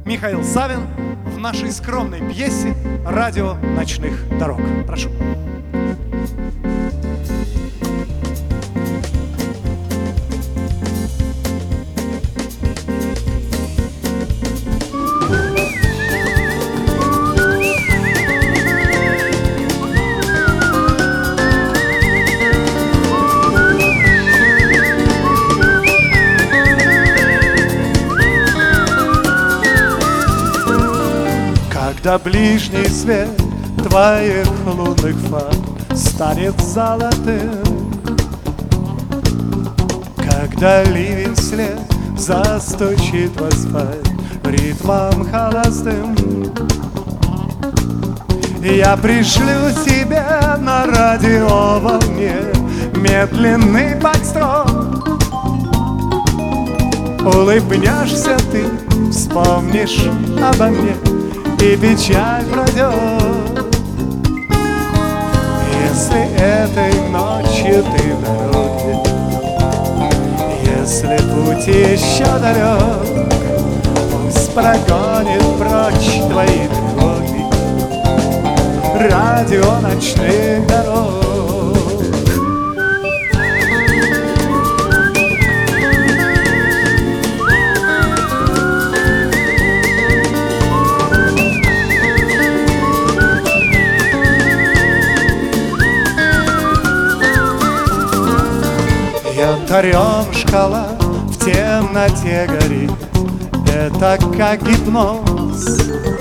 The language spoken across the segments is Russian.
Михаил Савин в нашей скромной пьесе «Радио ночных дорог». Прошу. Когда ближний свет твоих лунных фар станет золотым, когда ливень след застучит в асфальт ритмом холостым, я пришлю тебе на радиоволне медленный фокстрот. Улыбнешься ты, вспомнишь обо мне, и печаль пройдет. Если этой ночью ты в дороге, если путь еще далек, пусть прогонит прочь твои тревоги радио ночных дорог. Янтарем шкала в темноте горит, это как гипноз.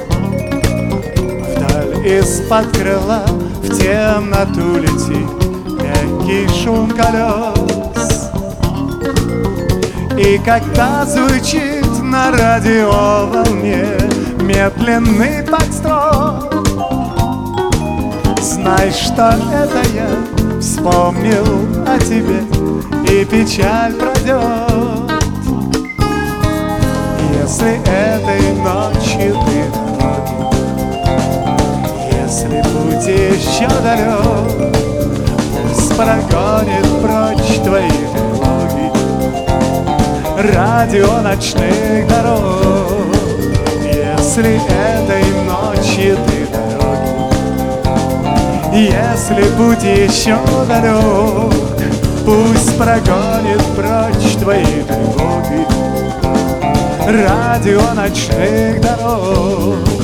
Вдаль из-под крыла в темноту летит мягкий шум колес. И когда звучит на радиоволне медленный фокстрот, знай, что это я вспомнил о тебе, и печаль пройдет. Если этой ночью ты в дороге, если путь еще далек, пусть прогонит прочь твои тревоги радио ночных дорог. Если этой ночью ты в дороге, если путь еще далек, пусть прогонит прочь твои тревоги радио ночных дорог.